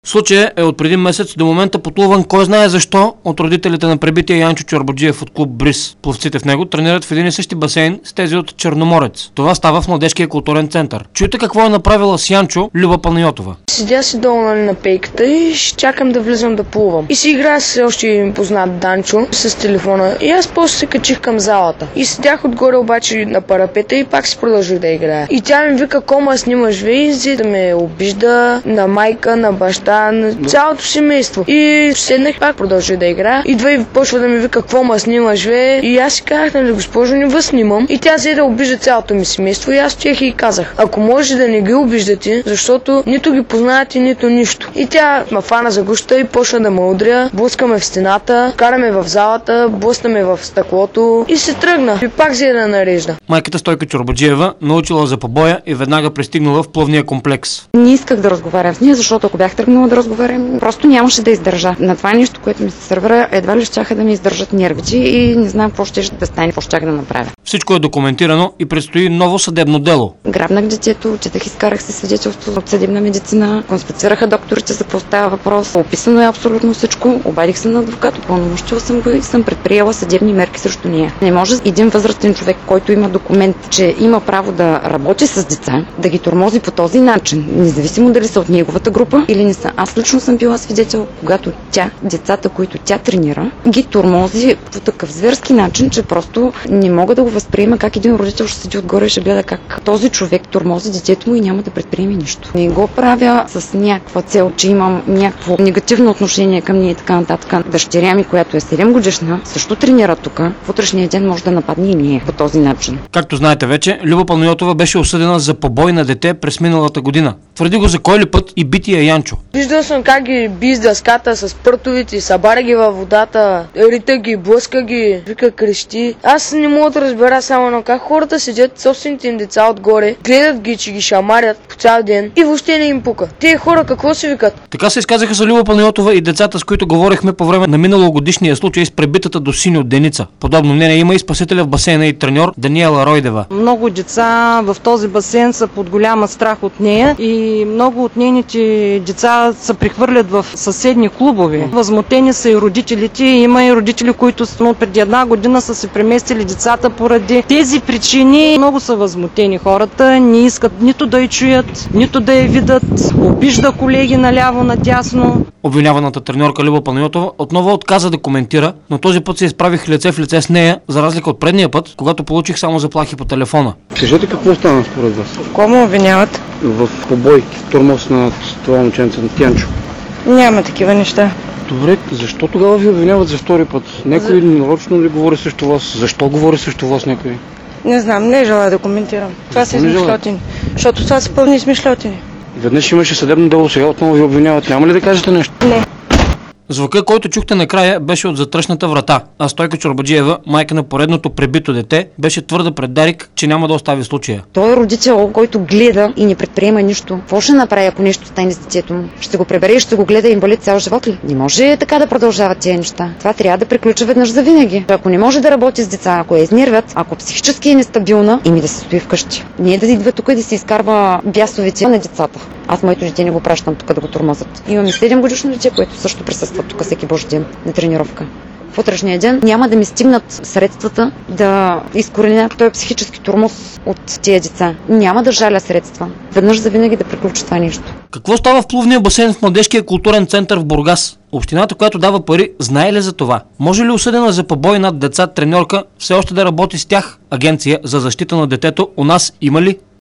Случаят е от преди месец, до момента потлуван кой знае защо от родителите на пребития Янчо Чорбаджиев от клуб Бриз. Пловците в него тренират в един и същи басейн с тези от Черноморец. Това става в Младежкия културен център. Чуйте какво е направила с Янчо Люба Панайотова. Седя си долу на пейката и чакам да влизам да плувам. И си играя с още познат Данчо с телефона. И аз после се качих към залата. И седях отгоре обаче на парапета и пак си продължих да играя. И тя ми вика: кома снимаш визи, да ме обижда на майка, на баща, на цялото семейство. И седнах, пак продължих да играя. Идва и почва да ми вика: какво ма снимаш, бе? И аз си казах: нали, госпожо, не вас снимам. И тя взе да обижда цялото ми семейство. И аз стоях и казах: ако може да не ги обиждате, защото нито ги познавате, нито нищо. И тя ме фана за гуща и почна да ме удря. Блъскаме в стената, караме в залата, блъснаме в стъклото и се тръгна. И пак взе да нарежда. Майката Стойка Чорбаджиева научила за побоя и веднага пристигнала в плувния комплекс. Не исках да разговарям с нея, защото ако бях тръгнала да разговарям, просто нямаше да издържа. На това нещо, което ми се сървъра, едва ли щяха да ми издържат нервите и не знам какво ще да стане, какво щях да направя. Всичко е документирано и предстои ново съдебно дело. Грабнах детето, четах, изкарах се свидетелство от съдебна медицина, конспектираха докторите за какво става въпрос. Описано е абсолютно всичко. Обадих се на адвокат, упълномощила съм го и съм предприела съдебни мерки срещу нея. Не може един възрастен човек, който има документ, че има право да работи с деца, да ги тормози по този начин, независимо дали са от неговата група или не са. Аз лично съм била свидетел, когато децата, които тя тренира, ги тормози по такъв зверски начин, че просто не мога да го възприема как един родител ще седи отгоре и ще гледа как този човек тормози детето му и няма да предприеме нищо. Не го правя с някаква цел, че имам някакво негативно отношение към нея и така нататък. Дъщеря ми, която е 7 годишна, също тренира тук. В утрешния ден може да нападне и ние по този начин. Както знаете вече, Люба Панайотова беше осъдена за побой на дете през миналата година. Твърди го за кой ли път и бития Янчо. Виждал съм как ги би с дъската, с прътовици, събаря ги във водата, рита ги, блъска ги, вика, крещи. Аз не мога да разбера само на как хората седят собствените им деца отгоре, гледат ги, че ги шамарят по цял ден и въобще не им пука. Те хора какво си викат? Така се изказаха за Люба Панайотова и децата, с които говорихме по време на миналогодишния случай с пребитата до сини от Деница. Подобно мнение има и спасителя в басейна и треньор Даниела Ройдева. Много деца в този басейн са под голяма страх от нея и много от нейните деца се прехвърлят в съседни клубове. Възмутени са и родителите. Има и родители, които преди една година са се преместили децата поради тези причини. Много са възмутени хората. Не искат нито да я чуят, нито да я видят. Обижда колеги наляво, надясно. Обвиняваната треньорка Люба Панайотова отново отказа да коментира, но този път се изправих лице в лице с нея, за разлика от предния път, когато получих само заплахи по телефона. Кажете какво стана според вас? Кому обвиняват? В побой, тормоз на това момченце, на Янчо. Няма такива неща. Добре, защо тогава ви обвиняват за втори път? Някой нарочно ли говори срещу вас? Защо говори срещу вас някой? Не знам, не желая да коментирам. Това са измишлотини. Защото това са пълни измишлотини. Веднъж имаше съдебно дело, сега отново ви обвиняват. Няма ли да кажете нещо? Не. Звука, който чухте накрая, беше от затръшната врата, а Стойка Чорбаджиева, майка на поредното пребито дете, беше твърда пред Дарик, че няма да остави случая. Той е родител, който гледа и не предприема нищо. Какво ще направи, ако нещо стане с детето му? Ще го прибере и ще го гледа инвалид цял живот ли? Не може така да продължават тези неща. Това трябва да приключи веднъж за винаги. Ако не може да работи с деца, ако я изнервят, ако психически е нестабилна, да се стои вкъщи. Не да идва тук и да се изкарва бясовете на децата. Аз моето дете не го пращам тук да го тормозят. Имаме 7 годишно дете, което също присъства тук всеки божи ден на тренировка. В утрешния ден няма да ми стигнат средствата да изкореня този психически тормоз от тия деца. Няма да жаля средства. Веднъж за винаги да приключи това нещо. Какво става в плувния басейн в Младежкия културен център в Бургас? Общината, която дава пари, знае ли за това? Може ли осъдена за побой над деца треньорка все още да работи с тях? Агенция за защита на детето у нас има ли?